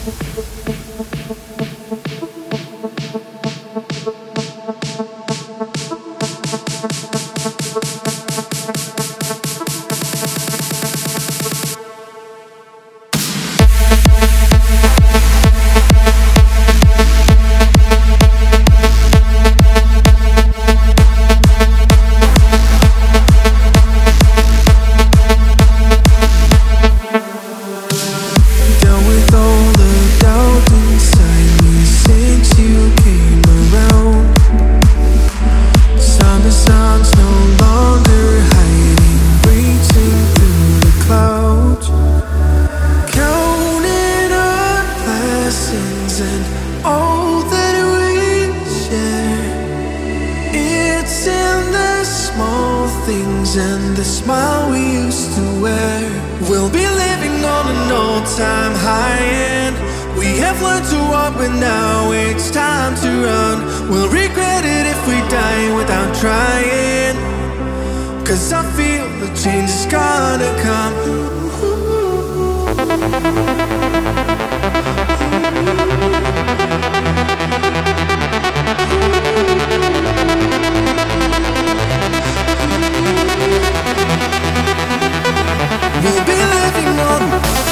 And the smile we used to wear. We'll be living on an all-time high, and we have learned to walk, but now it's time to run. We'll regret it if we die without trying, 'cause I feel the change is gonna come. We'll be living on.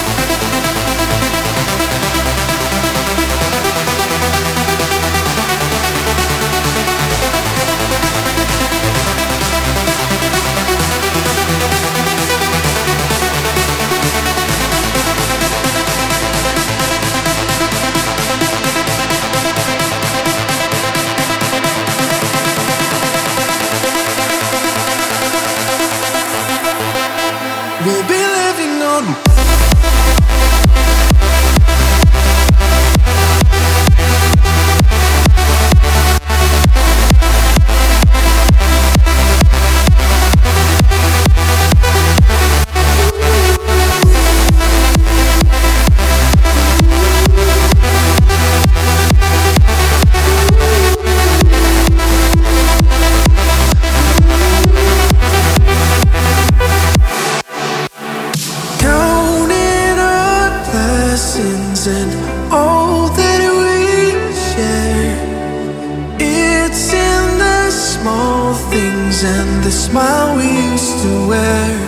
We'll be living on. And all that we share, it's in the small things and the smile we used to wear.